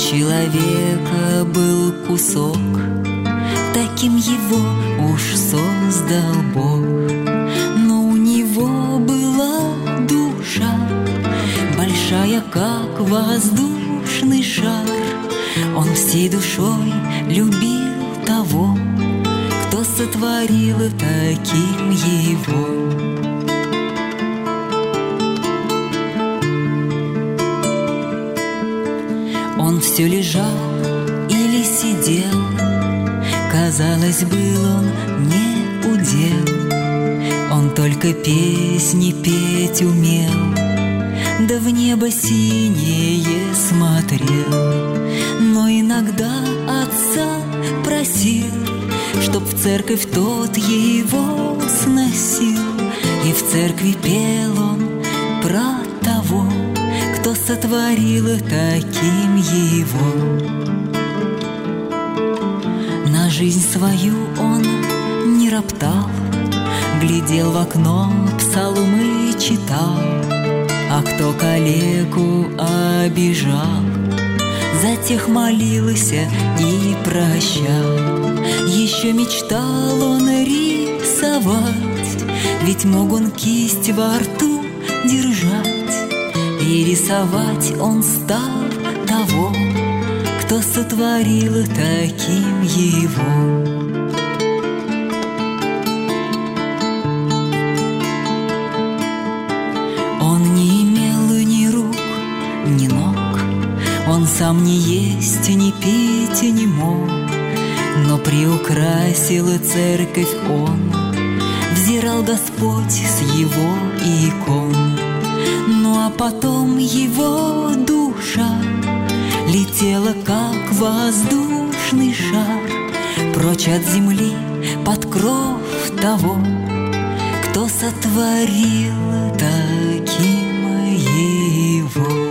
человека был кусок, таким его уж создал Бог. Но у него была душа, большая, как воздушный шар. Он всей душой любил того, кто сотворил таким его. Он все лежал или сидел, казалось, был он не удел. Он только песни петь умел, да в небо синее смотрел. Но иногда отца просил, чтоб в церковь тот его сносил. И в церкви пел он про того, кто сотворил таким его. На жизнь свою он не роптал, глядел в окно, псалмы читал. А кто калеку обижал, за тех молился и прощал. Еще мечтал он рисовать, ведь мог он кисть во рту держать. И рисовать он стал того, кто сотворил таким его. Он не имел ни рук, ни ног, он сам не есть, ни пить не мог, но приукрасил церковь он, взирал Господь с его икон. Ну а потом его душа летела, как воздушный шар, прочь от земли под кров того, кто сотворил таким его.